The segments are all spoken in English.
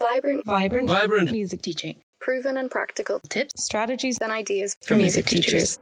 Vibrant music teaching. Proven and practical Tips, strategies, and ideas for music teachers.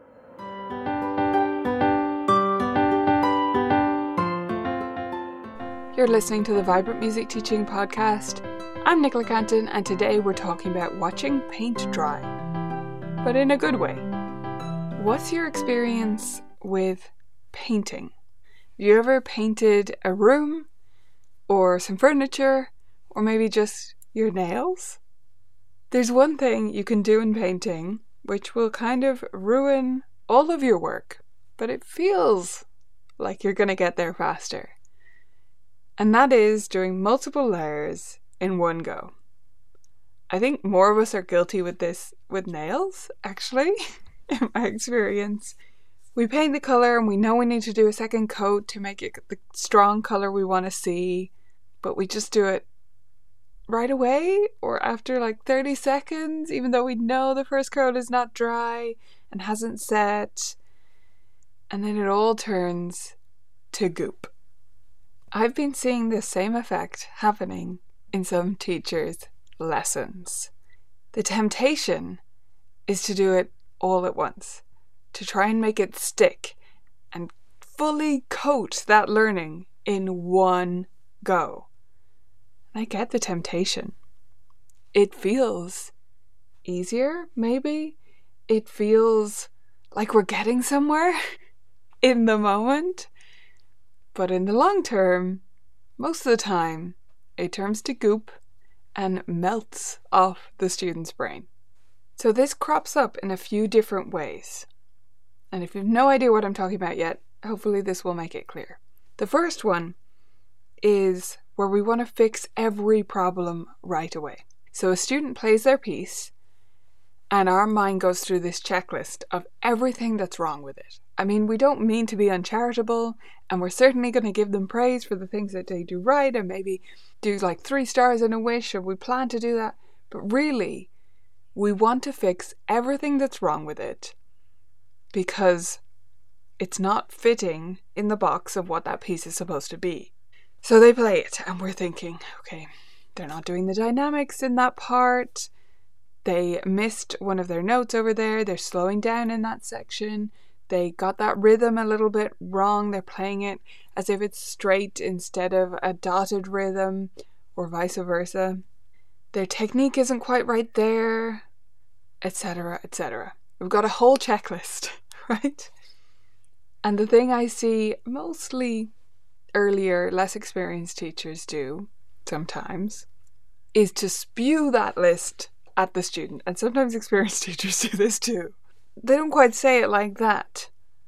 You're listening to the Vibrant Music Teaching Podcast. I'm Nicola Canton, and today we're talking about watching paint dry, but in a good way. What's your experience with painting? Have you ever painted a room, or some furniture, or maybe just your nails? There's one thing you can do in painting which will kind of ruin all of your work, but it feels like you're going to get there faster. And that is doing multiple layers in one go. I think more of us are guilty with this with nails, actually, in my experience. We paint the colour and we know we need to do a second coat to make it the strong colour we want to see, but we just do it right away or after like 30 seconds, even though we know the first coat is not dry and hasn't set, and then it all turns to goop. I've been seeing this same effect happening in some teachers' lessons. The temptation is to do it all at once, to try and make it stick and fully coat that learning in one go. I get the temptation. It feels easier, maybe. It feels like we're getting somewhere in the moment. But in the long term, most of the time, it turns to goop and melts off the student's brain. So this crops up in a few different ways. And if you've no idea what I'm talking about yet, hopefully this will make it clear. The first one is where we want to fix every problem right away. So a student plays their piece and our mind goes through this checklist of everything that's wrong with it. I mean, we don't mean to be uncharitable, and we're certainly going to give them praise for the things that they do right and maybe do like 3 stars and a wish, or we plan to do that. But really, we want to fix everything that's wrong with it because it's not fitting in the box of what that piece is supposed to be. So they play it and we're thinking, okay, they're not doing the dynamics in that part. They missed one of their notes over there. They're slowing down in that section. They got that rhythm a little bit wrong. They're playing it as if it's straight instead of a dotted rhythm, or vice versa. Their technique isn't quite right there, etc., etc. We've got a whole checklist, right? And the thing I see mostly earlier, less experienced teachers do sometimes is to spew that list at the student. And sometimes experienced teachers do this too. They don't quite say it like that,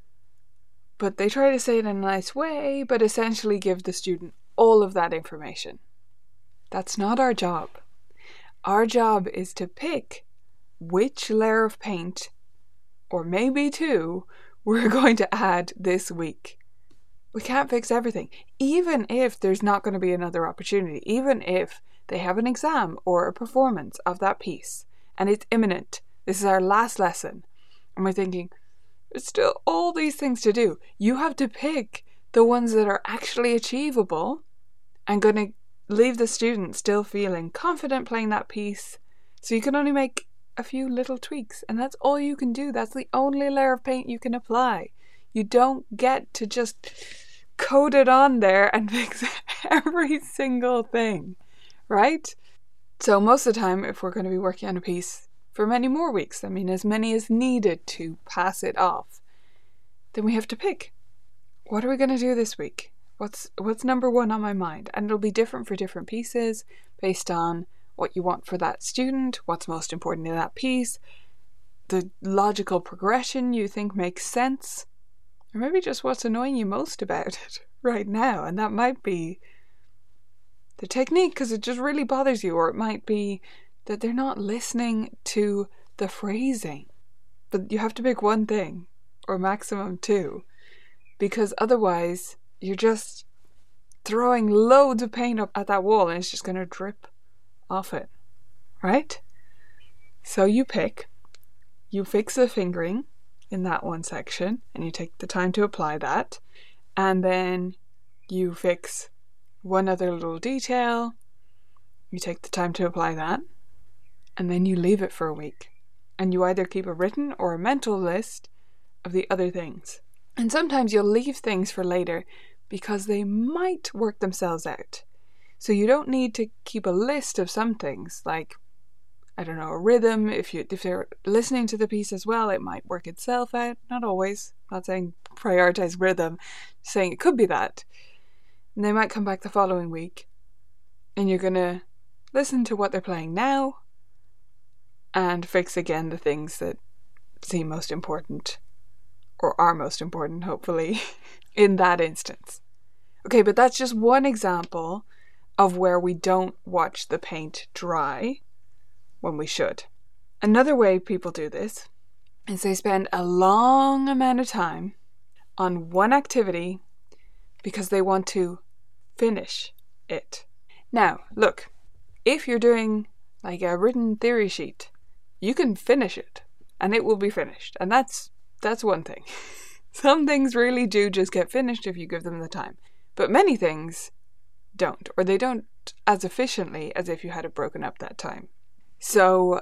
but they try to say it in a nice way, but essentially give the student all of that information. That's not our job. Our job is to pick which layer of paint, or maybe 2, we're going to add this week. We can't fix everything, even if there's not going to be another opportunity, even if they have an exam or a performance of that piece and it's imminent. This is our last lesson. And we're thinking, there's still all these things to do. You have to pick the ones that are actually achievable and going to leave the student still feeling confident playing that piece. So you can only make a few little tweaks, and that's all you can do. That's the only layer of paint you can apply. You don't get to just code it on there and fix every single thing, right? So most of the time, if we're going to be working on a piece for many more weeks, I mean as many as needed to pass it off, then we have to pick. What are we going to do this week? What's number 1 on my mind? And it'll be different for different pieces based on what you want for that student, what's most important in that piece, the logical progression you think makes sense, or maybe just what's annoying you most about it right now. And that might be the technique because it just really bothers you, or it might be that they're not listening to the phrasing. But you have to pick one thing, or maximum 2, because otherwise you're just throwing loads of paint up at that wall and it's just going to drip off it, right? So you pick, you fix the fingering in that one section and you take the time to apply that, and then you fix one other little detail, You take the time to apply that, and then you leave it for a week. And you either keep a written or a mental list of the other things. And sometimes you'll leave things for later because they might work themselves out. So you don't need to keep a list of some things, like, I don't know, a rhythm. If they're listening to the piece as well, it might work itself out. Not always. Not saying prioritize rhythm, saying it could be that. And they might come back the following week, and you're going to listen to what they're playing now and fix again the things that seem most important, or are most important, hopefully, in that instance. Okay, but that's just one example of where we don't watch the paint dry when we should. Another way people do this is they spend a long amount of time on one activity because they want to finish it. Now, look, if you're doing like a written theory sheet, you can finish it and it will be finished. And that's one thing. Some things really do just get finished if you give them the time. But many things don't, or they don't as efficiently as if you had it broken up that time. So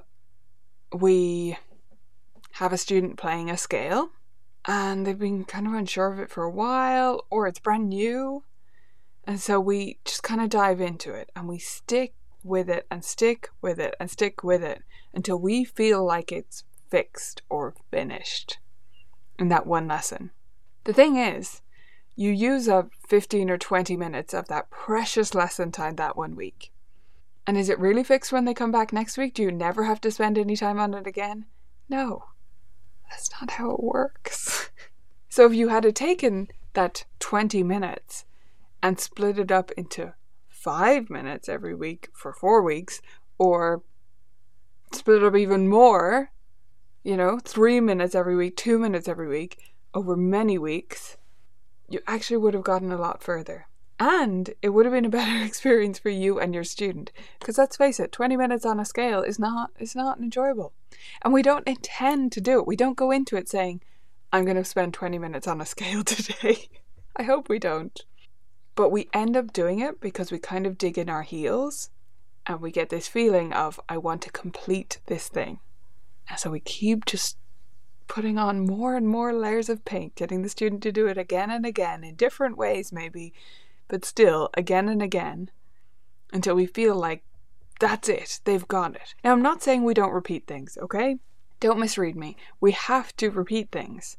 we have a student playing a scale and they've been kind of unsure of it for a while, or it's brand new. And so we just kind of dive into it and we stick with it and stick with it and stick with it until we feel like it's fixed or finished in that one lesson. The thing is, you use up 15 or 20 minutes of that precious lesson time that 1 week. And is it really fixed when they come back next week? Do you never have to spend any time on it again? No, that's not how it works. So if you had taken that 20 minutes and split it up into 5 minutes every week for 4 weeks, or split it up even more, 3 minutes every week, 2 minutes every week, over many weeks, you actually would have gotten a lot further. And it would have been a better experience for you and your student. Because let's face it, 20 minutes on a scale is not enjoyable. And we don't intend to do it. We don't go into it saying, I'm going to spend 20 minutes on a scale today. I hope we don't. But we end up doing it because we kind of dig in our heels and we get this feeling of, I want to complete this thing. And so we keep just putting on more and more layers of paint, getting the student to do it again and again in different ways maybe, but still again and again until we feel like that's it, they've got it. Now, I'm not saying we don't repeat things, okay? Don't misread me. We have to repeat things.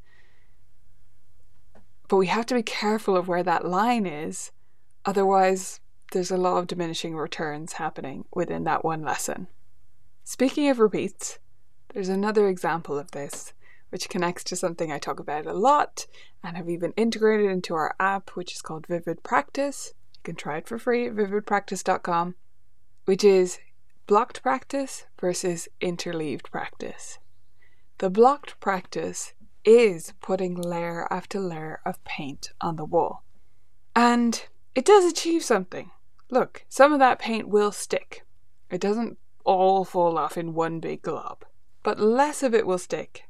But we have to be careful of where that line is. Otherwise, there's a law of diminishing returns happening within that one lesson. Speaking of repeats, there's another example of this, which connects to something I talk about a lot and have even integrated into our app, which is called Vivid Practice. You can try it for free at vividpractice.com, which is blocked practice versus interleaved practice. The blocked practice is putting layer after layer of paint on the wall. And it does achieve something. Look, some of that paint will stick. It doesn't all fall off in one big glob. But less of it will stick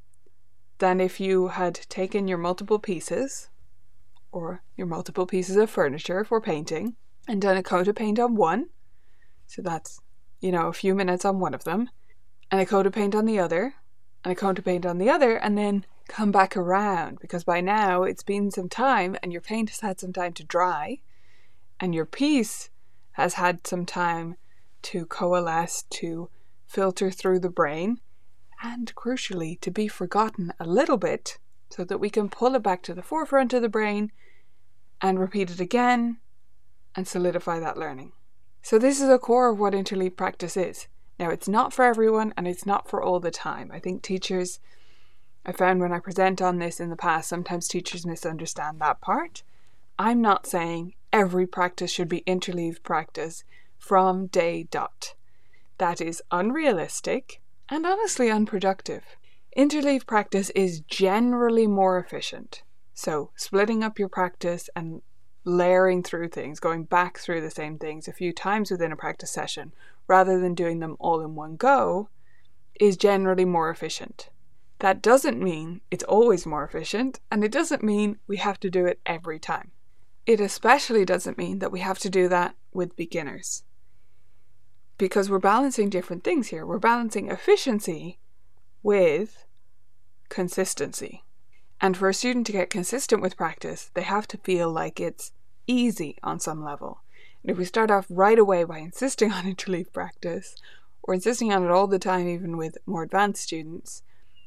than if you had taken your multiple pieces, or your multiple pieces of furniture for painting, and done a coat of paint on one. So that's, a few minutes on one of them, and a coat of paint on the other, and a coat of paint on the other, and then come back around, because by now it's been some time and your paint has had some time to dry and your piece has had some time to coalesce, to filter through the brain, and crucially to be forgotten a little bit so that we can pull it back to the forefront of the brain and repeat it again and solidify that learning. So this is a core of what interleaved practice is. Now, it's not for everyone and it's not for all the time. I think teachers, I found when I present on this in the past, sometimes teachers misunderstand that part. I'm not saying every practice should be interleaved practice from day dot. That is unrealistic and honestly unproductive. Interleaved practice is generally more efficient. So splitting up your practice and layering through things, going back through the same things a few times within a practice session, rather than doing them all in one go, is generally more efficient. That doesn't mean it's always more efficient, and it doesn't mean we have to do it every time. It especially doesn't mean that we have to do that with beginners. because we're balancing different things here. We're balancing efficiency with consistency. And for a student to get consistent with practice, they have to feel like it's easy on some level. And if we start off right away by insisting on interleave practice, or insisting on it all the time, even with more advanced students,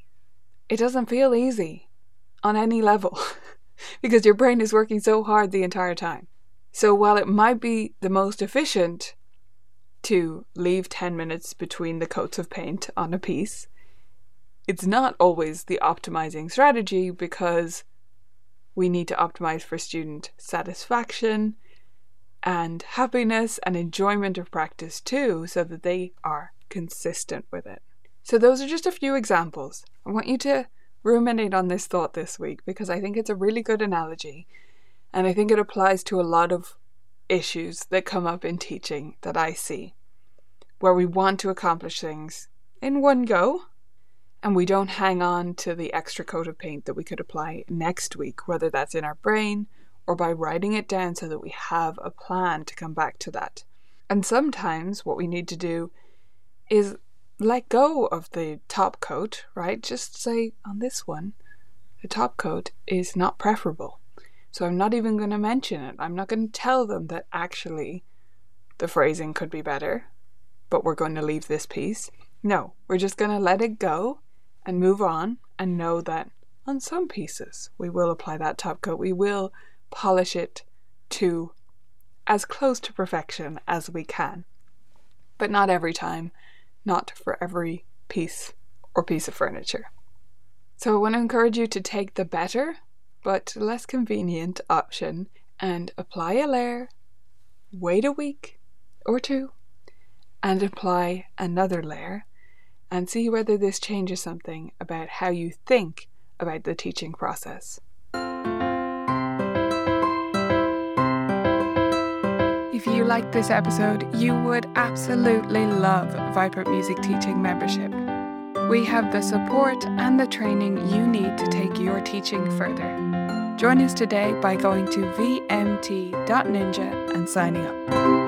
it doesn't feel easy on any level because your brain is working so hard the entire time. So while it might be the most efficient to leave 10 minutes between the coats of paint on a piece, it's not always the optimizing strategy, because we need to optimize for student satisfaction and happiness and enjoyment of practice too, so that they are consistent with it. So those are just a few examples. I want you to ruminate on this thought this week, because I think it's a really good analogy, and I think it applies to a lot of issues that come up in teaching that I see, where we want to accomplish things in one go, and we don't hang on to the extra coat of paint that we could apply next week, whether that's in our brain or by writing it down so that we have a plan to come back to that. And sometimes what we need to do is let go of the top coat, right? Just say, on this one, the top coat is not preferable. So I'm not even going to mention it. I'm not going to tell them that actually the phrasing could be better, but we're going to leave this piece. No, we're just going to let it go and move on, and know that on some pieces we will apply that top coat. We will polish it to as close to perfection as we can, but not every time, not for every piece or piece of furniture. So I want to encourage you to take the better but less convenient option and apply a layer, wait a week or two, and apply another layer, and see whether this changes something about how you think about the teaching process. If you liked this episode, you would absolutely love Vibrant Music Teaching membership. We have the support and the training you need to take your teaching further. Join us today by going to vmt.ninja and signing up.